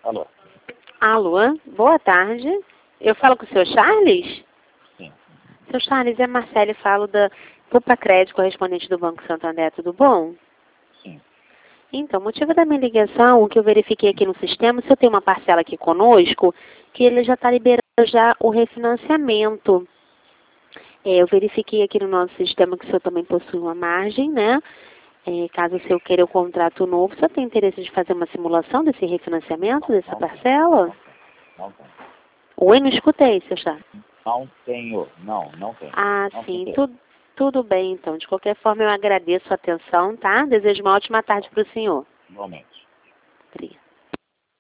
Alô? Alô, boa tarde. Eu falo com o senhor Charles? Sim. Seu Charles, é Marcele, falo da Pupa Crédito, correspondente do Banco Santander, tudo bom? Sim. Então, o motivo da minha ligação, o que eu verifiquei aqui no sistema, o senhor tem uma parcela aqui conosco, que ele já está liberando já o refinanciamento. Eu verifiquei aqui no nosso sistema que o senhor também possui uma margem, né? Caso o senhor queira o contrato novo, o senhor tem interesse de fazer uma simulação desse refinanciamento, dessa parcela? Não tenho. Oi, não escutei, seu Charles. Não tenho. Não tenho. Ah, Não sim, tenho. tudo bem, então. De qualquer forma, eu agradeço a atenção, tá? Desejo uma ótima tarde para o senhor. Igualmente. Obrigada.